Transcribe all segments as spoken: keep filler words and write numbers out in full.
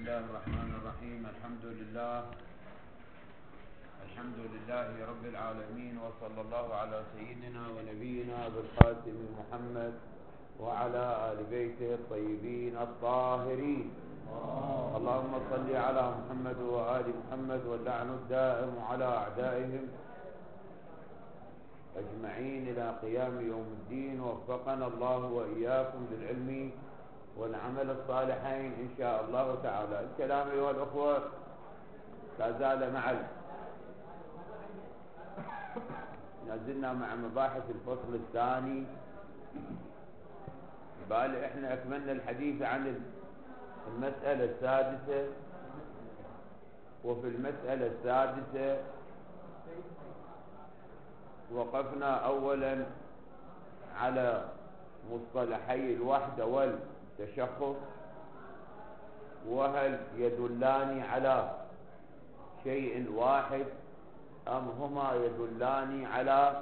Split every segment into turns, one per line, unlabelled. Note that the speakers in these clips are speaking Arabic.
الله الرحمن الرحيم. الحمد لله الحمد لله رب العالمين، وصلى الله على سيدنا ونبينا بالقاسم محمد وعلى آل بيته الطيبين الطاهرين. اللهم صل على محمد وآل محمد، واللعن الدائم على أعدائهم أجمعين إلى قيام يوم الدين. وفقنا الله وإياكم بالعلم والعمل الصالحين إن شاء الله تعالى. الكلام أيها الأخوة لا زال معنا، نزلنا مع مباحث الفصل الثاني. بال احنا أكملنا الحديث عن المسألة السادسة، وفي المسألة السادسة وقفنا أولا على مصطلحي الوحدة والتشخص، وهل يدلان على شيء واحد أم هما يدلان على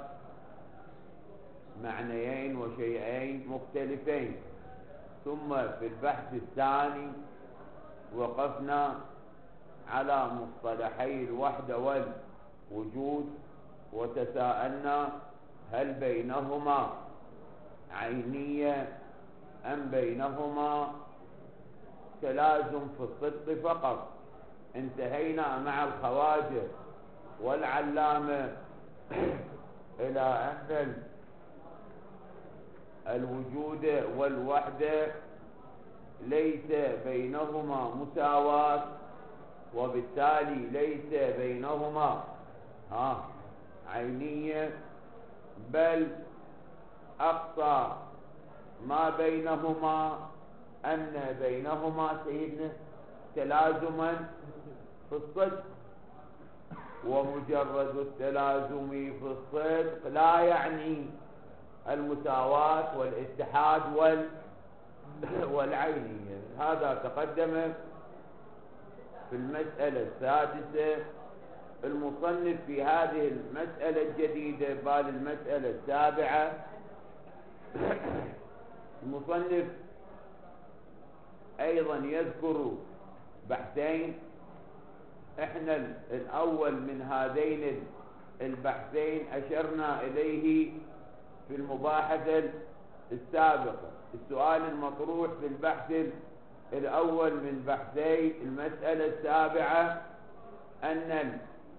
معنيين وشيئين مختلفين. ثم في البحث الثاني وقفنا على مصطلحي الوحدة والوجود، وتساءلنا هل بينهما عينية أم بينهما تلازم في الصدق فقط. انتهينا مع الخواجة والعلامة إلى أن الوجود والوحدة ليس بينهما مساواة، وبالتالي ليس بينهما ها عينية، بل أقصى ما بينهما أن بينهما سيدنا تلازما في الصدق. ومجرد التلازم في الصدق لا يعني المساواة والاتحاد وال والعينية. هذا تقدم في المسألة السادسة. المصنف في هذه المسألة الجديدة بال المسألة السابعة، المصنف أيضا يذكر بحثين. احنا الأول من هذين البحثين أشرنا إليه في المباحثة السابقة. السؤال المطروح في البحث الأول من بحثي المسألة السابعة أن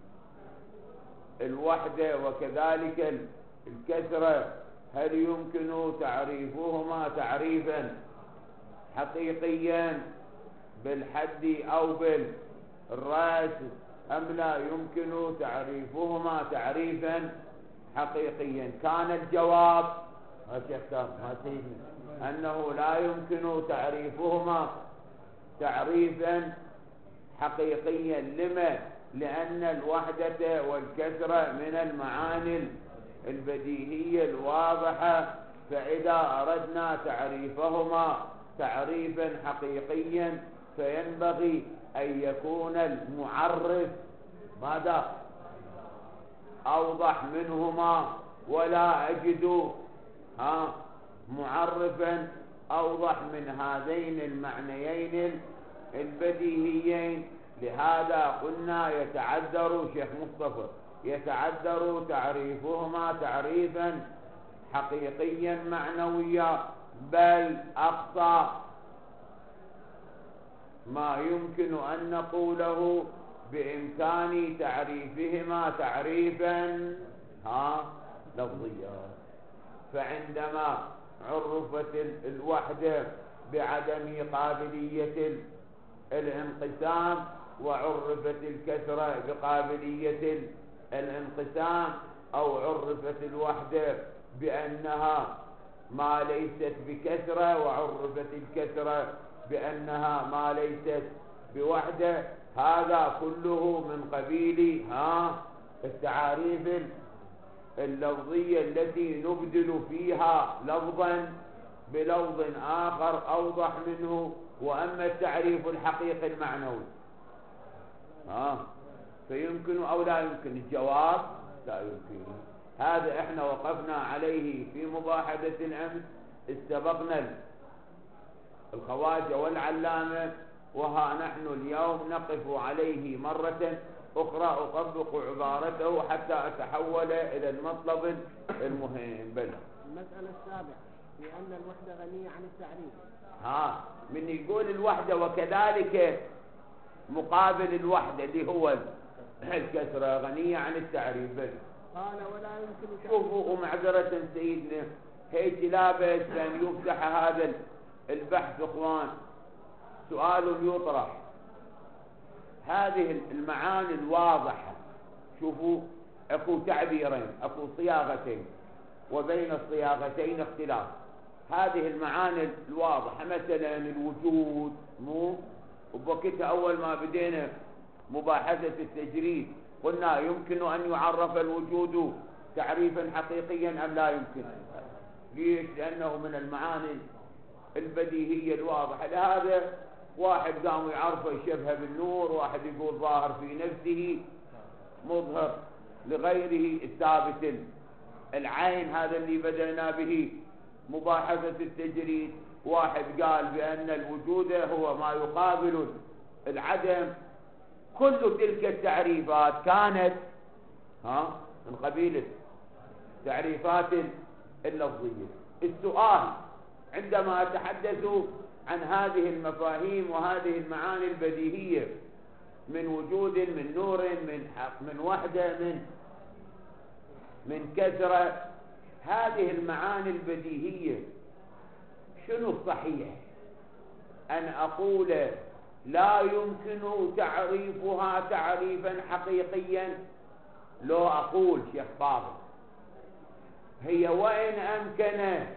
الوحدة وكذلك الكثرة هل يمكن تعريفهما تعريفا حقيقيا بالحد أو بالرأس، أم لا يمكن تعريفهما تعريفا حقيقيا؟ كان الجواب أنه لا يمكن تعريفهما تعريفا حقيقيا. لما؟ لأن الوحدة والكثرة من المعاني البديهية الواضحة، فإذا أردنا تعريفهما تعريفا حقيقيا فينبغي أن يكون المعرف ماذا أوضح منهما، ولا أجد ها معرفا أوضح من هذين المعنيين البديهيين. لهذا قلنا يتعذر شيخ مصطفى يتعذر تعريفهما تعريفا حقيقيا معنويا، بل أقصى ما يمكن أن نقوله بإمكان تعريفهما تعريفا ها لفظيا. فعندما عرفت الوحدة بعدم قابلية الانقسام، وعرفت الكثرة بقابلية الانقسام، أو عرفت الوحدة بأنها ما ليست بكثرة، وعرفت الكثرة بأنها ما ليست بوحدة، هذا كله من قبيل ها التعاريف اللفظية التي نبدل فيها لفظا بلفظ آخر أوضح منه. وأما التعريف الحقيقي المعنوي ها فيمكن أو لا يمكن؟ الجواب لا يمكن. هذا احنا وقفنا عليه في مباحثة الأمس. استبقنا الخواجة والعلامة وها نحن اليوم نقف عليه مرة أخرى أطبق عبارته حتى أتحول إلى المطلب المهم. بل
المسألة السابعة لأن الوحدة غنية عن التعريف.
ها من يقول الوحدة وكذلك مقابل الوحدة اللي هو الكسرة غنية عن التعريف. بل
قال ولا يمكن.
شوفوا ومعذرة سيدنا هيك لا بأس أن يفتح هذا البحث اخوان. سؤال يطرح هذه المعاني الواضحة. شوفوا اكو تعبيرين اكو صياغتين وبين الصياغتين اختلاف. هذه المعاني الواضحة مثلا الوجود مو وبوقتها اول ما بدينا مباحثة التجريد قلنا يمكن ان يعرف الوجود تعريفا حقيقيا ام لا يمكن. ليش؟ لانه من المعاني البديهية الواضحة. لهذا واحد قام يعرفه يشبه بالنور، واحد يقول ظاهر في نفسه مظهر لغيره الثابت العين. هذا اللي بدأنا به مباحثة التجريد. واحد قال بأن الوجود هو ما يقابل العدم. كل تلك التعريفات كانت ها من قبيل تعريفات اللفظية. السؤال عندما أتحدث عن هذه المفاهيم وهذه المعاني البديهية من وجود من نور من حق من وحدة من من كثرة، هذه المعاني البديهية شنو الصحيح؟ أن أقول لا يمكن تعريفها تعريفا حقيقيا، لو أقول شيخ فاضل هي وإن أمكن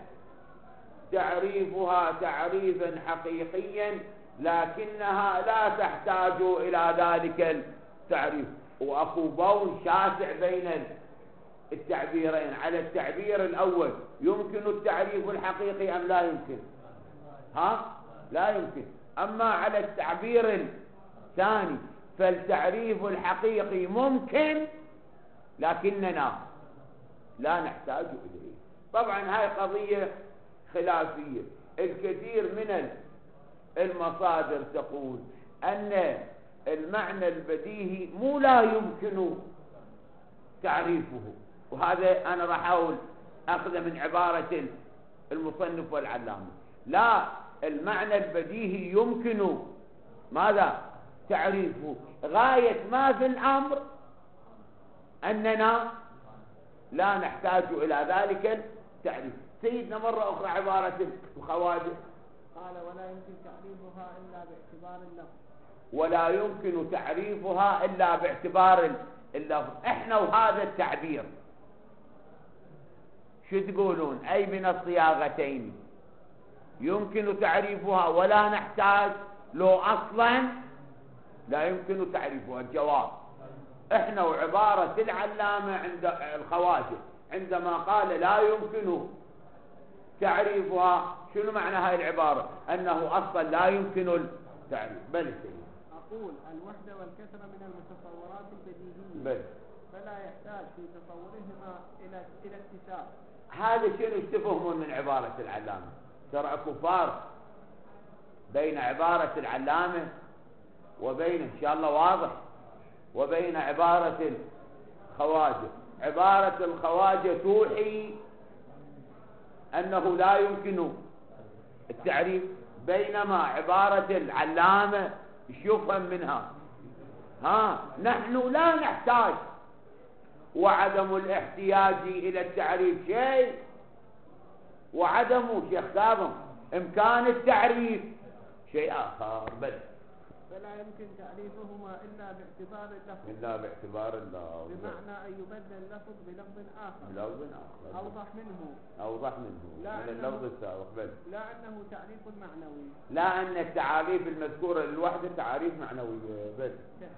تعريفها تعريفا حقيقيا لكنها لا تحتاج إلى ذلك التعريف. وأكو بون شاسع بين التعبيرين. على التعبير الأول يمكن التعريف الحقيقي أم لا يمكن؟ ها؟ لا يمكن. أما على التعبير الثاني فالتعريف الحقيقي ممكن لكننا لا نحتاج إليه. طبعا هاي قضية خلافية. الكثير من المصادر تقول أن المعنى البديهي مو لا يمكن تعريفه، وهذا أنا راح أقول أخذ من عبارة المصنف والعلامة. لا، المعنى البديهي يمكن ماذا تعريفه. غاية ما في الأمر أننا لا نحتاج إلى ذلك التعريف. سيدنا مرة أخرى عبارة الخواجة
قال ولا يمكن تعريفها إلا باعتبار اللفظ.
ولا يمكن تعريفها إلا باعتبار اللفظ. احنا وهذا التعبير شو تقولون؟ أي من الصياغتين يمكن تعريفها ولا نحتاج، لو أصلا لا يمكن تعريفها؟ الجواب احنا وعبارة العلامة عند الخواجة عندما قال لا يمكن تعريفها، شنو معنى هاي العبارة؟ أنه أصلا لا يمكن التعريف. بل سيد
أقول الوحدة والكثرة من المتصورات البديهية
بل
فلا يحتاج في تصورهما إلى إلى اكتساب.
هذا شنو تفهمون من عبارة العلامة؟ ترى اكو فارق بين عبارة العلامة وبين إن شاء الله واضح وبين عبارة الخواجة. عبارة الخواجة توحي أنه لا يمكن التعريف، بينما عبارة العلامة يفهم منها ها نحن لا نحتاج، وعدم الاحتياج إلى التعريف شيء، وعدم شيخ كاظم إمكان التعريف شيء آخر. بل
فلا يمكن تعريفهما إلا باعتبار اللفظ
إلا باعتبار اللفظ،
بمعنى أن يبدل اللفظ بلفظ آخر
بلفظ آخر
أوضح منه
أوضح منه
لا
من اللفظ السابق. بل
لا أنه تعريف معنوي،
لا أن التعاريف المذكورة للوحدة تعاريف معنوية. بل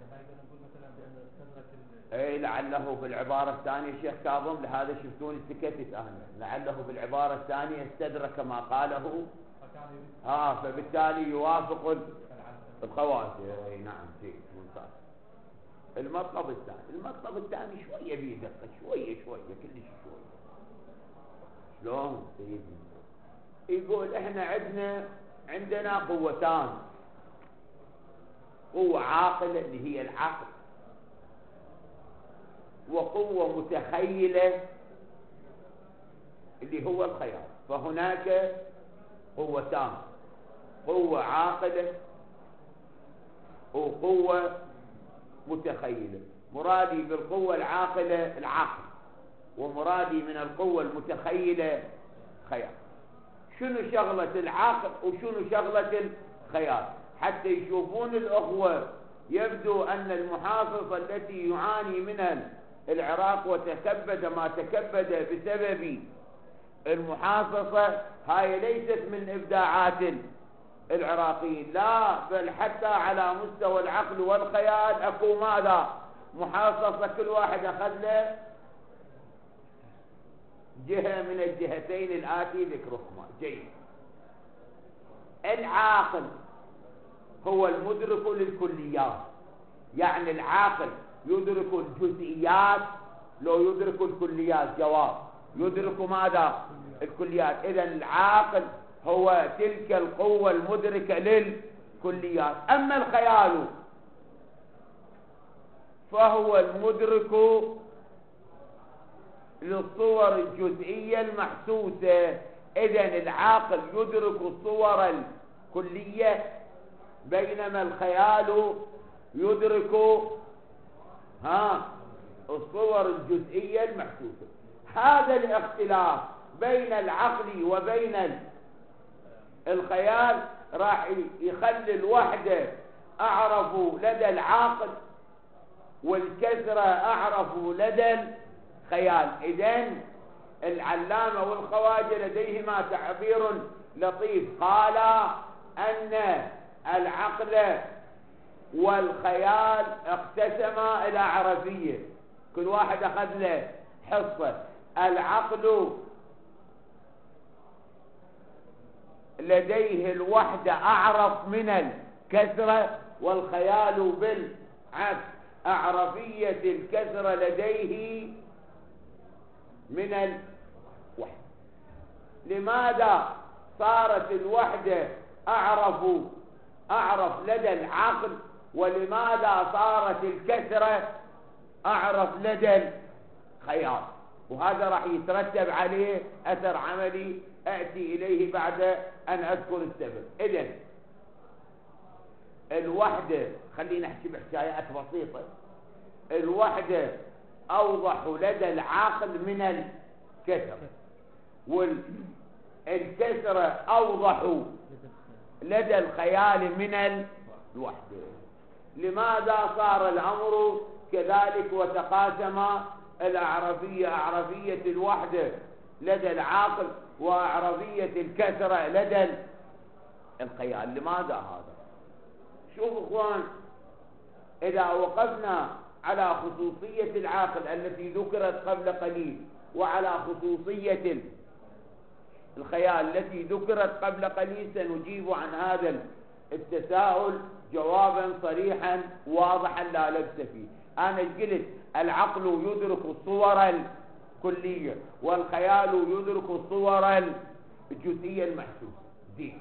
اي لعله بالعبارة الثانية شيخ كاظم، لهذا شفتوني سكتت أنا، لعله بالعبارة الثانية استدرك ما قاله اه فبالتالي يوافق الخواجة. اي نعم شيء ممتاز. المطلب الثاني المطلب الثاني شوية بيه دقة، شوية شوية كلش شوية. شلون سيدنا؟ يقول احنا عندنا عندنا قوتان، قوة عاقلة اللي هي العقل، وقوة متخيلة اللي هو الخيال. فهناك قوتان، قوة عاقلة وقوة متخيلة. مرادي بالقوة العاقلة العقل، ومرادي من القوة المتخيلة خيال. شنو شغلة العقل وشنو شغلة الخيال؟ حتى يشوفون الأخوة يبدو أن المحافظة التي يعاني منها العراق وتكبد ما تكبد بسبب المحافظة هاي ليست من إبداعات العراقيين، لا، بل حتى على مستوى العقل والخيال أكو ماذا؟ محافظة كل واحد أخذ له جهة من الجهتين الآتي ذكرهما. جيد. العاقل هو المدرك للكليات، يعني العاقل يدرك الجزئيات لو يدرك الكليات. جواب: يدرك ماذا؟ الكليات. إذن العاقل هو تلك القوة المدركة للكليات. أما الخيال فهو المدرك للصور الجزئية المحسوسة. إذن العاقل يدرك الصور الكلية، بينما الخيال يدرك ها الصور الجزئية المحسوسة. هذا الاختلاف بين العقل وبين الخيال راح يخلي الوحدة أعرف لدى العاقل والكثرة أعرف لدى الخيال. إذن العلامة والخواجة لديهما تعبير لطيف، قال أن العقل والخيال اقتسما إلى عرفية، كل واحد أخذ له حصة. العقل لديه الوحدة أعرف من الكثرة، والخيال بالعكس أعرفية الكثرة لديه من الوحدة. لماذا صارت الوحدة أعرف أعرف لدى العقل، ولماذا صارت الكثرة أعرف لدى الخيال؟ وهذا راح يترتب عليه أثر عملي أأتي إليه بعد أن أذكر السبب. إذن الوحدة، خلينا نحكي بحكايات بسيطة، الوحدة أوضح لدى العقل من الكثرة، والكثرة أوضح لدى الخيال من الوحدة. لماذا صار الأمر كذلك وتقاسم الأعرفية، أعرفية الوحدة لدى العاقل وأعرفية الكثرة لدى الخيال؟ لماذا هذا؟ شوفوا اخوان، إذا وقفنا على خصوصية العاقل التي ذكرت قبل قليل وعلى خصوصية الخيال التي ذكرت قبل قليل، سنجيب عن هذا التساؤل جوابا صريحا واضحا لا لبس فيه. أنا قلت العقل يدرك الصور الكلية والخيال يدرك الصور الجزئية المحسوسة. دي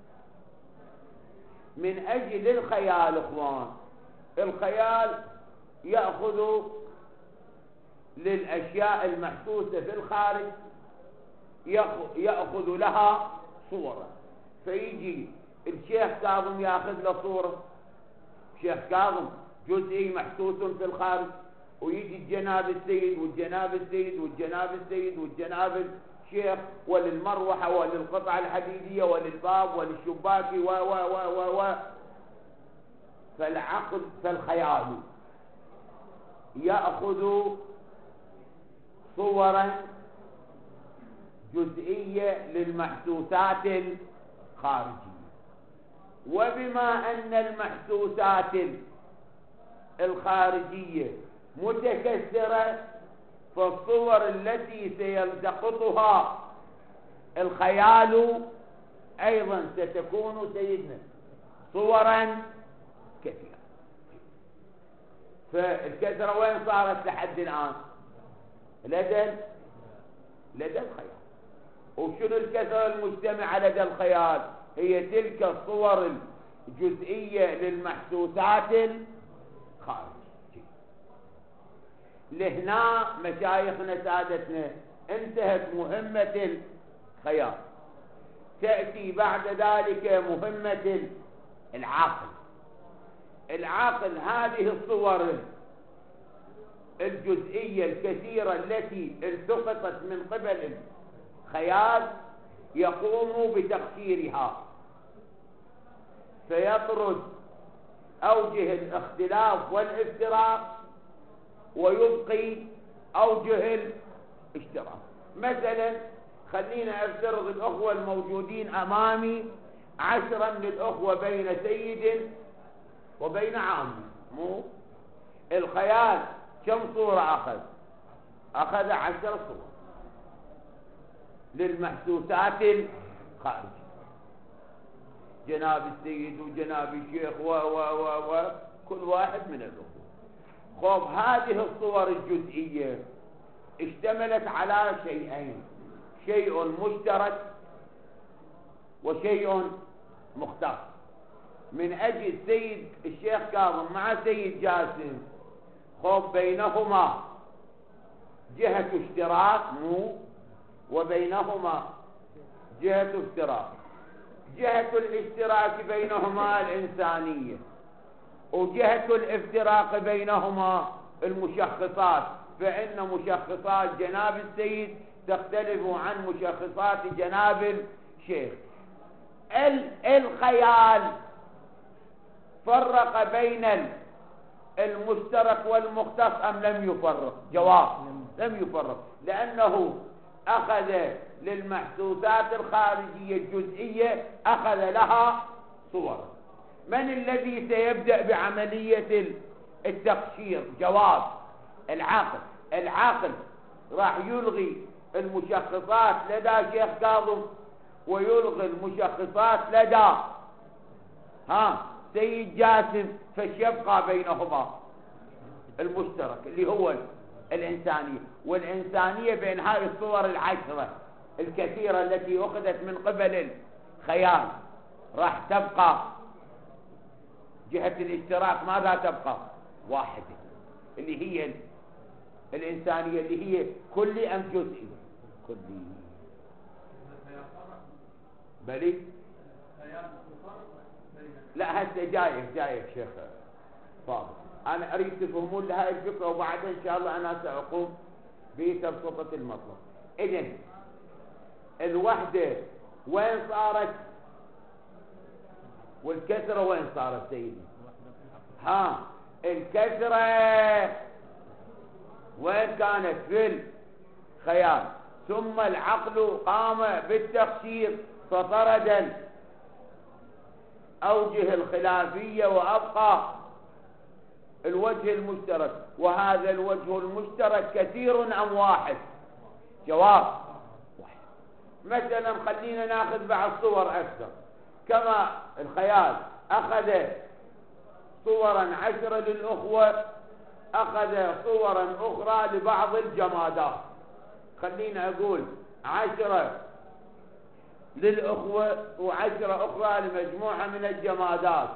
من أجل الخيال اخوان، الخيال يأخذ للأشياء المحسوسة في الخارج يأخذ لها صورة. فيجي الشيخ كاظم يأخذ له صورة، الشيخ كاظم جزئي محسوس في الخارج، ويجي الجناب السيد والجناب السيد والجناب السيد والجناب الشيخ وللمروحة وللقطعة الحديدية وللباب وللشباك و و و و و فالعقل فالخيال يأخذ صورا جزئية للمحسوسات الخارجية. وبما أن المحسوسات الخارجية متكسرة، فالصور التي سيلتقطها الخيال أيضا ستكون سيدنا صورا كثيرة. فالكثرة وين صارت لحد الآن؟ لدى لدى الخيال. وشنو الكثرة المجتمعة لدى الخيال؟ هي تلك الصور جزئية للمحسوسات الخارجية. لهنا مشايخنا سادتنا انتهت مهمة الخيال، تأتي بعد ذلك مهمة العقل. العقل هذه الصور الجزئية الكثيرة التي التقطت من قبل الخيال يقوم بتقشيرها، فيطرد أوجه الاختلاف والافتراق ويبقي أوجه الاشتراك. مثلا خلينا افترض الأخوة الموجودين أمامي عشرا للأخوة بين سيد وبين عام. مو الخيال كم صورة أخذ؟ أخذ عشر صور للمحسوسات الخارجية، جناب السيد وجناب الشيخ و و و و كل واحد من الأخوة. خب هذه الصور الجزئية اشتملت على شيئين، شيء مشترك وشيء مختص. من أجل سيد الشيخ كاظم مع سيد جاسم، خب بينهما جهة اشتراك مو وبينهما جهة افتراق. جهة الاشتراك بينهما الإنسانية، وجهة الافتراق بينهما المشخصات، فإن مشخصات جناب السيد تختلف عن مشخصات جناب الشيخ. الخيال فرق بين المشترك والمختص أم لم يفرق؟ جواب لم يفرق، لأنه أخذ للمحسوسات الخارجية الجزئية أخذ لها صور. من الذي سيبدأ بعملية التقشير؟ جواب العقل. العقل راح يلغي المشخصات لدى شيخ كاظم ويلغي المشخصات لدى ها سيد جاسم، فيبقى بينهما المشترك اللي هو الإنسانية. والإنسانية بين هذه الصور العشرة الكثيرة التي أخذت من قبل الخيال راح تبقى جهة الاشتراك. ماذا تبقى؟ واحدة اللي هي الإنسانية، اللي هي كلي أم جزئي؟ كلي. بلي لا هسه جايك جايك شيخ فاضل، أنا أريد تفهمون لهاي الفكرة وبعدين إن شاء الله أنا سأقوم بتبسطة المطلب. إذن الوحدة وين صارت؟ والكسرة وين صارت سيدي؟ ها الكسرة وين كانت؟ في الخيال. ثم العقل قام بالتقشير فطرد الأوجه الخلافية وأبقى الوجه المشترك. وهذا الوجه المشترك كثير أم واحد؟ جواب واحد. مثلا خلينا ناخذ بعض صور أكثر. كما الخيال أخذ صورا عشرة للأخوة، أخذ صورا أخرى لبعض الجمادات. خلينا أقول عشرة للأخوة وعشرة أخرى لمجموعة من الجمادات،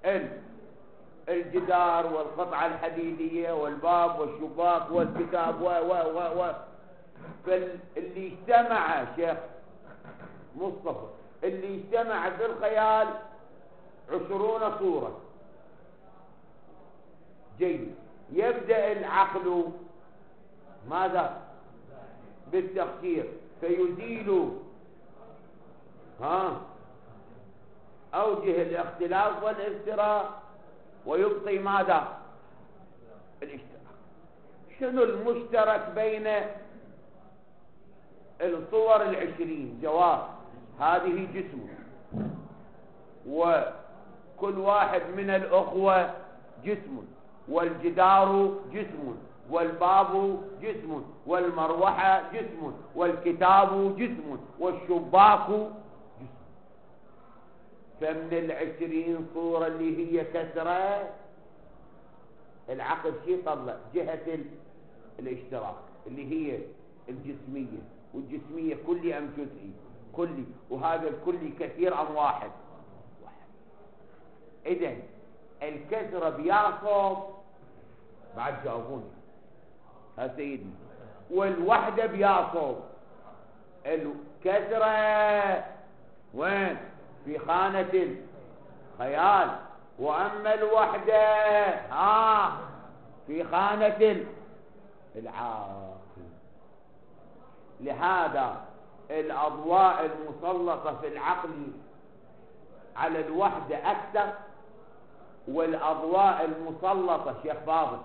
الجدار والقطعة الحديدية والباب والشباك والكتاب و و و و فاللي اجتمع شيخ مصطفى اللي اجتمع في الخيال عشرون صورة. جيد. يبدأ العقل ماذا؟ بالتقشير، فيزيل ها أوجه الاختلاف والافتراق ويبقي ماذا؟ الاشتراك. شنو المشترك بين الصور العشرين؟ جواب هذه جسم، وكل واحد من الأخوة جسم، والجدار جسم، والباب جسم، والمروحة جسم، والكتاب جسم، والشباك جسم. فمن العشرين صورة اللي هي كسرة العقل شي طلع جهة الاشتراك اللي هي الجسمية، والجسمية كلي أم جزئي؟ كلي. وهذا الكلي كثير أم واحد؟ واحد. إذن الكسرة بيعصب بعد جاوبوني ها سيدنا، والوحدة بيعصب. الكسرة وين؟ في خانة الخيال، وأما الوحدة ها في خانة العاقل. لهذا الأضواء المسلطة في العقل على الوحدة أكثر، والأضواء المسلطة شيخ فاضل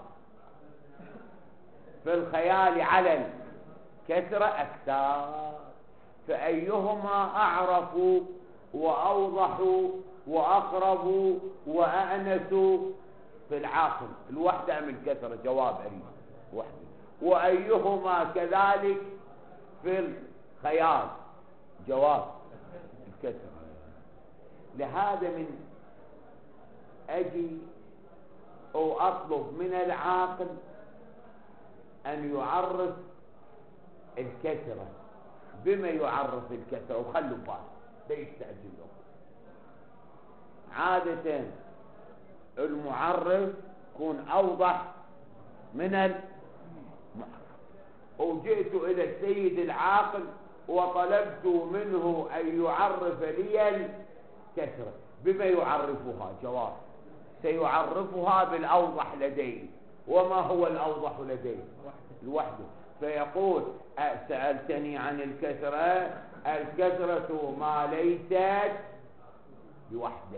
في الخيال على الكسرة أكثر. فأيهما أعرف وأوضح وأقرب وأأنس في العاقل، الوحدة أم الكسرة؟ جواب أريد وحدة. وأيهما كذلك في الخيال؟ جواب الكسرة. لهذا من أجي أو أطلب من العاقل أن يعرف الكسرة. بما يعرف الكسرة؟ وخلوا بالك لا يستعجل له. عادة المعرف يكون أوضح من المعرف. وجئت إلى السيد العاقل وطلبت منه أن يعرف لي الكسرة. بما يعرفها؟ جواب سيعرفها بالأوضح لديه. وما هو الأوضح لديه؟ الوحدة. فيقول سألتني عن الكسرة، الكسرة ما ليست بوحدة،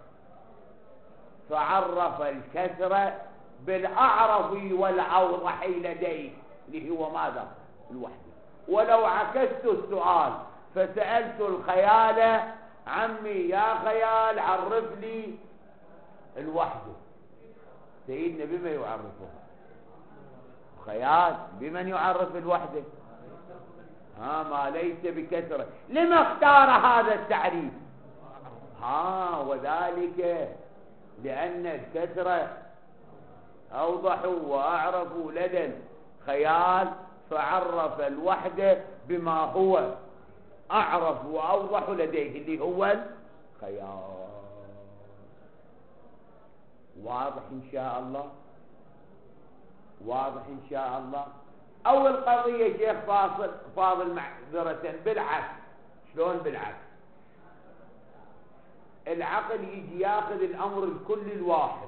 فعرف الكسرة بالأعرف والأوضح لديه اللي هو ماذا؟ الوحدة. ولو عكست السؤال فسألت الخيال عمي يا خيال عرف لي الوحدة، سيدنا بما يعرفها؟ خيال. بمن يعرف الوحدة؟ ها ما ليس بكسرة. لما اختار هذا التعريف؟ ها وذلك لأن الكسرة أوضح وأعرف لدى الخيال، فعرف الوحدة بما هو أعرف وأوضح لديه اللي هو الخيال. واضح إن شاء الله؟ واضح إن شاء الله؟ أول قضية شيخ فاصل فاضل معذرة بالعكس. شلون بالعكس؟ العقل يجي ياخذ الأمر الكلي الواحد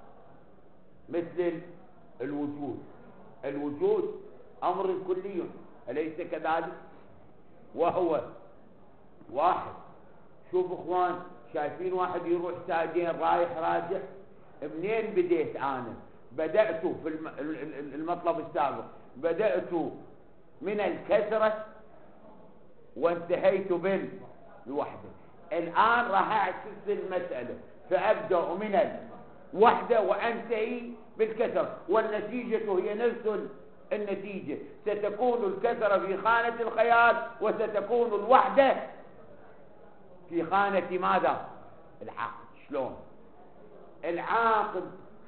مثل الوجود. الوجود أمر كلي أليس كذلك؟ وهو واحد. شوف اخوان، شايفين واحد يروح ساجين رايح راجع؟ منين بديت أنا؟ بدأت في المطلب السابق بدأت من الكسرة وانتهيت بالوحدة. الآن راح أعكس المسألة، فأبدأ من الوحدة وأنتهي بالكسرة، والنتيجة هي نفس النتيجة. ستكون الكسرة في خانة الخيال، وستكون الوحدة في خانة ماذا؟ العقل. شلون؟ العاقل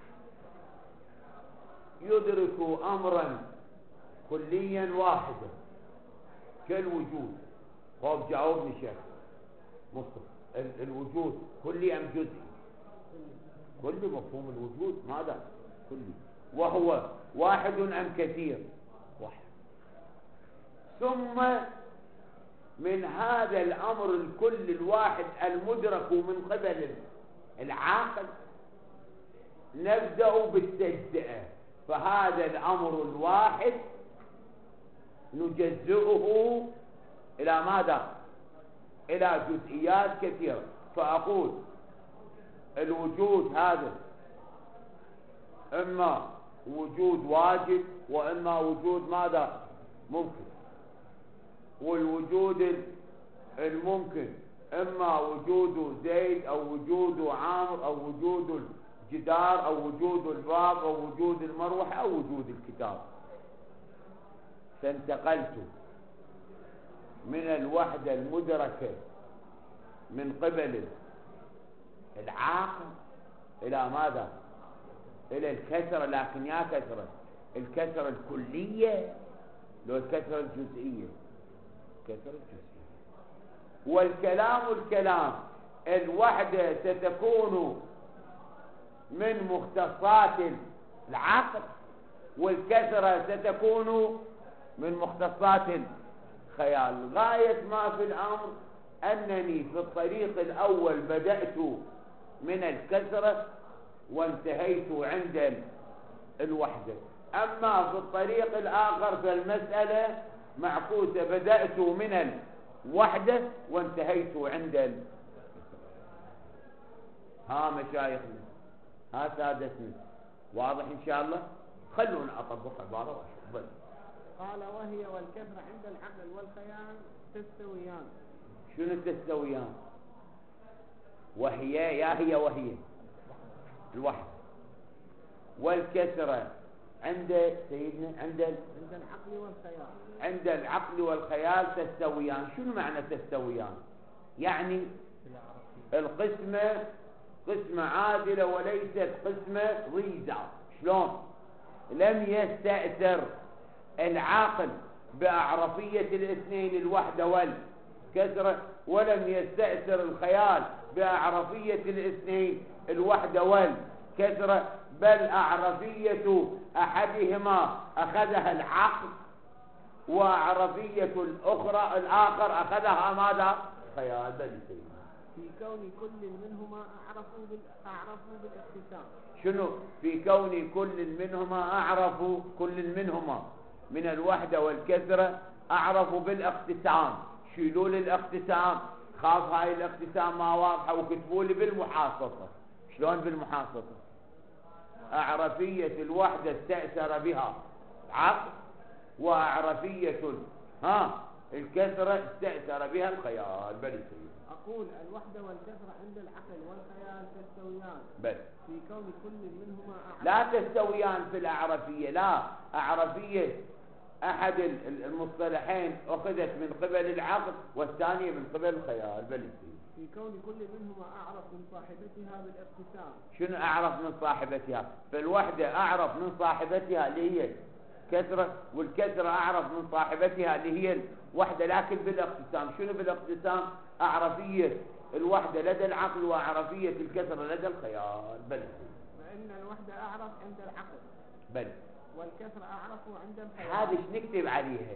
يدرك أمرا كليا واحدا كالوجود. طب جاوبني شيخ مصطفى، الوجود كلي أم جزئي؟ كلي. مفهوم الوجود ماذا؟ كلي. وهو واحد أم كثير؟ واحد. ثم من هذا الأمر الكل الواحد المدرك من قبل العاقل نبدأ بالتجزئة. فهذا الأمر الواحد نجزئه إلى ماذا؟ إلى جزئيات كثيرة. فأقول الوجود هذا إما وجود واجب وإما وجود ماذا؟ ممكن. والوجود الممكن إما وجود زيد أو وجود عامر أو وجود الجدار أو وجود الباب أو وجود المروحة أو وجود الكتاب. فانتقلت من الوحدة المدركة من قبل العاقل إلى ماذا؟ إلى الكسرة. لكن يا كسرة، الكسرة الكلية لو الكسرة الجزئية؟ كسرة الجزئية. والكلام الكلام الوحدة ستكون من مختصات العقل، والكثرة ستكون من مختصات الخيال. غاية ما في الأمر أنني في الطريق الأول بدأت من الكثرة وانتهيت عند الوحدة، أما في الطريق الآخر فالمسألة معكوسة، بدأت من الوحدة وانتهيت عند ال... ها مشايخنا، ها سادتنا، واضح إن شاء الله؟ خلونا أطبق عبارة وأشوف بس.
قال وهي والكثرة عند العقل والخيال تستويان.
شنو تستويان؟ وهي يا هي وهي الوحدة، والكثرة عند سيدنا عند ال...
عند العقل والخيال
عند العقل والخيال تستويان. شنو معنى تستويان؟ يعني القسمة قسمة عادلة وليست قسمة ضيزة. شلون؟ لم يستأثر العاقل بأعرفية الاثنين الوحدة والكثرة، ولم يستأثر الخيال بأعرفية الاثنين الوحدة والكثرة، بل أعرفية أحدهما أخذها العقل وأعرفية الأخرى الآخر أخذها ماذا؟ خيال. بل
في كون كل منهما أعرفوا بال... أعرفوا بالاقتسام.
شنو؟ في كون كل منهما أعرفوا كل منهما من الوحدة والكثرة أعرفوا بالاقتسام. شيلوا لي الاقتسام، خاف هاي الاقتسام ما واضحة وكتبوا لي بالمحاصصة. شلون بالمحاصصة؟ أعرفية الوحدة استأثر بها العقل، وأعرفية ها الكثرة استأثر بها الخيال. بل سيد
أقول الوحدة والكثرة عند العقل والخيال تستويان.
بل
في كون كل منهما أعرف.
لا تستويان في الأعرفية، لا. أعرفية أحد المصطلحين أخذت من قبل العقل والثانية من قبل الخيال. بل سيد
في كون كل منهما أعرف من صاحبتها بالاقتسام.
شنو أعرف من صاحبتها؟ فالوحدة أعرف من صاحبتها اللي هي كثرة، والكثرة أعرف من صاحبتها اللي هي الوحدة، لكن بالاقتسام. شنو بالاقتسام؟ أعرفية الوحدة لدى العقل وأعرفية الكثرة لدى الخيال. بل
فإن الوحدة أعرف عند العقل
بل
والكثرة أعرف عند الخيال.
هذا ايش نكتب عليها؟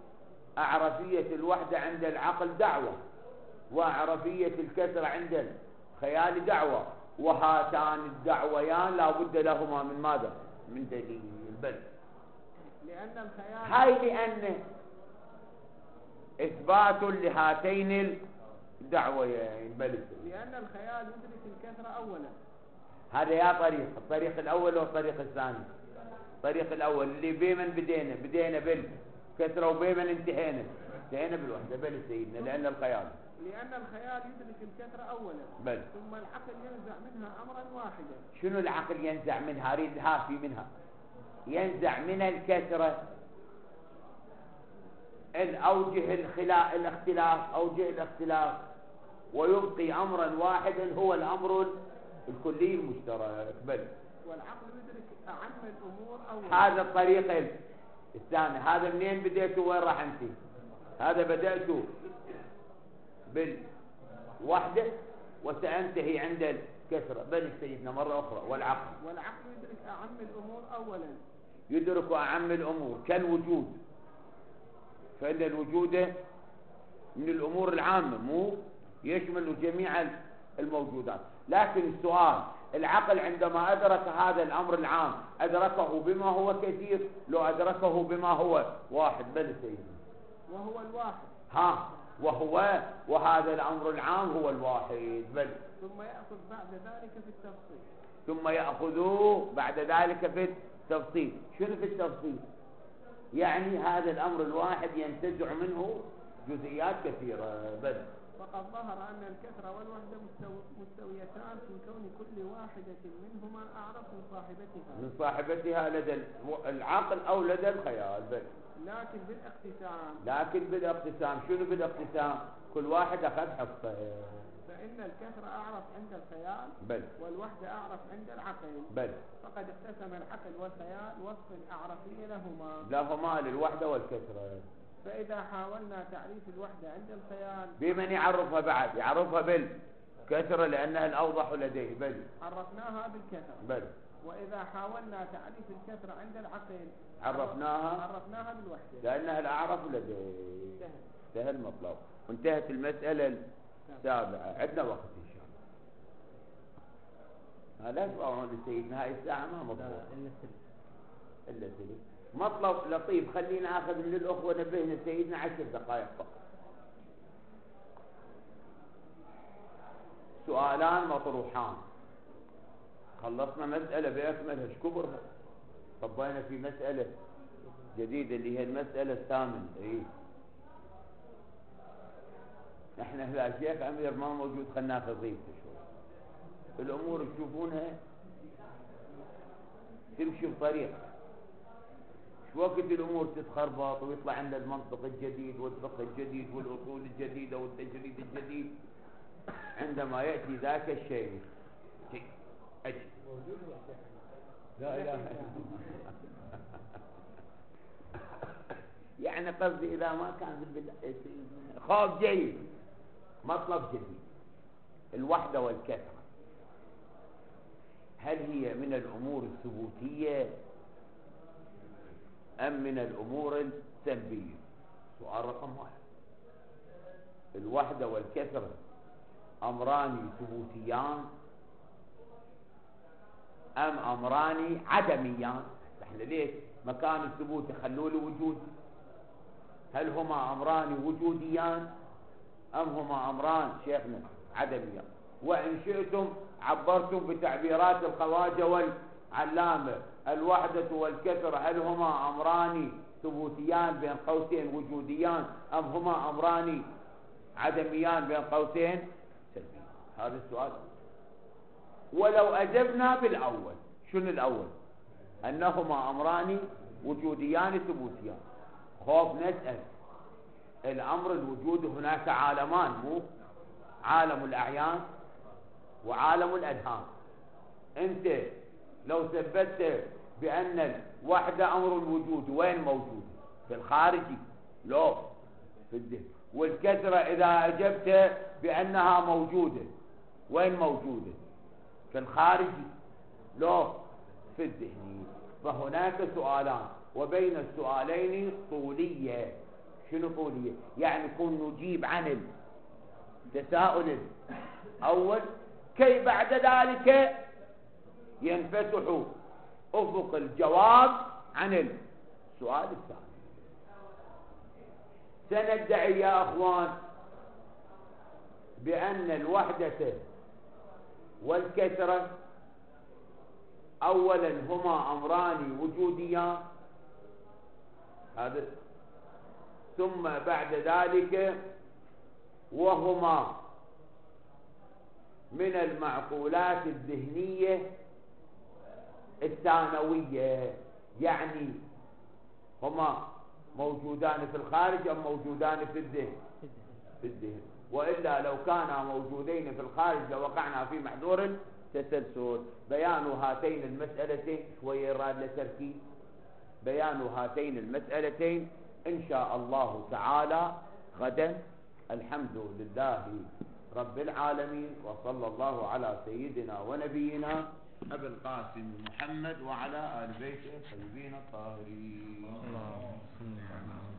أعرفية الوحدة عند العقل دعوة، وأعرفية الكثرة عند الخيال دعوة، وهاتان الدعويان لا بد لهما من ماذا؟ من دليل. بل
لأن الخيال
هاي لأن إثبات لهاتين الدعويين. بل
لأن الخيال يدرك الكثرة أولا.
هذا يا طريق، الطريق الأول والطريق الثاني. الطريق الأول اللي بيمن بدينا بدينا بالكثرة وبيمن انتهينا انتهينا بالوحدة. بل سيدنا لأن الخيال
لأن الخيال يدرك الكثرة أولا.
بل
ثم العقل ينزع منها أمرا واحدا.
شنو العقل ينزع منها؟ أريد الهافي منها. ينزع من الكثرة الأوجه الخلاف الاختلاف أوجه الاختلاف، ويبقي أمرا واحدا هو الأمر الكلي المشترك. بل
والعقل يدرك أعم الأمور أولا.
هذا الطريق الثاني. هذا منين بديتوا وين راح انتهي؟ هذا بدأت بالوحدة وسأنتهي عند الكثرة. بل سيدنا مرة أخرى والعقل
والعقل يدرك أعم الأمور أولا.
يدرك أعم الأمور كالوجود، فإن الوجود من الأمور العامة مو يشمل جميع الموجودات. لكن السؤال، العقل عندما أدرك هذا الأمر العام أدركه بما هو كثير لو أدركه بما هو واحد؟ بل سيدنا
وهو الواحد.
ها وهو وهذا الأمر العام هو الواحد. بل
ثم يأخذ بعد ذلك في التفصيل.
ثم يأخذوه بعد ذلك في التفصيل. شنو في التفصيل؟ يعني هذا الأمر الواحد ينتزع منه جزئيات كثيرة. بل
فقد ظهر أن الكثرة والوحدة مستو... مستويتان في كون كل واحدة منهما أعرف من صاحبتها
من صاحبتها لدى العقل أو لدى الخيال. بل
لكن بالاقتسام
لكن بالاقتسام. شنو بالاقتسام؟ كل واحد أخذ حصته.
فإن الكثرة أعرف عند الخيال
بل
والوحدة أعرف عند العقل.
بل
فقد اقتسم العقل والخيال وصف الأعرفية لهما
لهما للوحدة والكثرة.
فإذا حاولنا تعريف الوحدة عند الخيال
بمن يعرفها بعد؟ يعرفها كثرة لأنها الأوضح لديه. بل
عرفناها بالكثرة.
بل
وإذا حاولنا تعريف الكثرة عند العقل
عرفناها
عرفناها بالوحدة
لأنها الأعرف لديه.
سهل.
سهل مطلب. وانتهت المسألة السابعة. عندنا وقت إن شاء الله. لا تبقون لسيدنا، هاي الساعة ما مطلوب إلا سليم. مطلب لطيف. خلينا آخذ من الأخوة نبهنا سيدنا عشر دقائق فقط. سؤالان مطروحان. خلصنا مسألة بأكملها. ايش كبرها؟ طبينا في مسألة جديدة اللي هي المسألة الثامنة. ايه احنا لا شيخ امير ما موجود، خلنا ناخذ ضيفته شوي. الامور تشوفونها تمشي بطريقة. شو وقت الامور تتخربط ويطلع عندنا المنطق الجديد والفقه الجديد والاصول الجديدة والتجريد الجديد، عندما يأتي ذاك الشيء أجل لا إله إلا الله. يعني قصدي إذا ما كان خوف جيد. مطلب جديد. الوحدة والكثرة هل هي من الأمور الثبوتية أم من الأمور السلبية؟ سؤال رقم واحد. الوحدة والكثرة أمران ثبوتيان أم أمران عدميان؟ احنا ليش مكان الثبوت يخلوا له وجود؟ هل هما أمران وجوديان أم هما أمران شيخنا عدميان؟ وإن شئتم عبرتم بتعبيرات الخواجة والعلامة. الوحدة والكثرة هل هما أمران ثبوتيان بين قوسين وجوديان أم هما أمران عدميان بين قوسين سلبيان؟ هذا السؤال. ولو أجبنا بالأول، شنو الأول؟ أنهما أمران وجوديان ثبوتيان. خوف نسأل الأمر الوجود هناك عالمان، مو عالم الأعيان وعالم الأذهان. أنت لو ثبتت بأن الوحدة أمر الوجود وين موجود؟ في الخارجي؟ لا، في الذهن. والكثرة إذا أجبت بأنها موجودة وين موجودة؟ في الخارجي؟ لا، في الذهني. فهناك سؤالان وبين السؤالين طولية. شنو طولية؟ يعني كن نجيب عن التساؤل الأول كي بعد ذلك ينفتح أفق الجواب عن السؤال الثاني. سندعي يا أخوان بأن الوحدة والكثرة أولا هما أمران وجوديان، هذا، ثم بعد ذلك وهما من المعقولات الذهنية الثانوية. يعني هما موجودان في الخارج أم موجودان في الذهن؟ في الذهن. وإلا لو كانا موجودين في الخارج لوقعنا في محذور تسلسل. بيان هاتين المسألتين شوية يراد لتركيز. بيان هاتين المسألتين إن شاء الله تعالى غدا. الحمد لله رب العالمين، وصلى الله على سيدنا ونبينا أبي القاسم محمد وعلى آل بيته الطيبين الطاهرين.